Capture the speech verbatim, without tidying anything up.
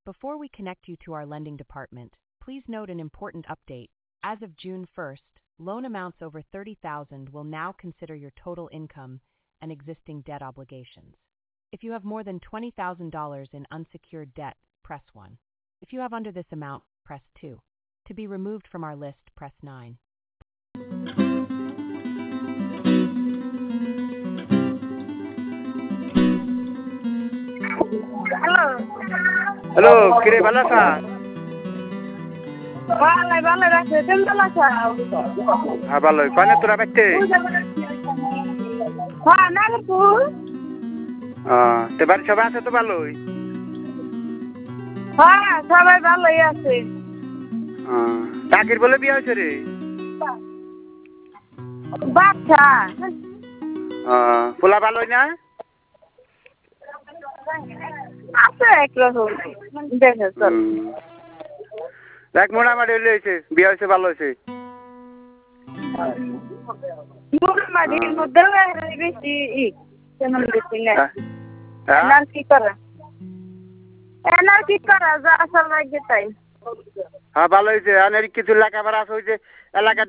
Before we connect you to our lending department, please note an important update. As of June first, loan amounts over thirty thousand dollars will now consider your total income and existing debt obligations. If you have more than twenty thousand dollars in unsecured debt, press one. If you have under this amount, press two. To be removed from our list, press nine. Hello. Hello কিরে ভালো আছা ভালো ভালো রাখছে তুমি ভালো আছো হ্যাঁ ভালোই কয়না তোরা বাইতে হ্যাঁ নাগপুর তো বাড়ি সবাই আছে তো ভালোই হ্যাঁ সবাই ভালোই আছে চাকির বলে বিয়ে হয়েছে রে বাচ্চা পোলা ভালোই না আছে একরকম দেখে চল দেখ মোটামুটি হয়েছে বিয়ে হয়েছে ভালো হয়েছে মোটামুটির মধ্যে বেশি ই তেমন বেশি না এনার কি করা এনার কি করা যা আসল লাগে তাই হ্যাঁ ভালো হয়েছে অনেক কিছু লেখাপড়া আছে ওই যে এলাকা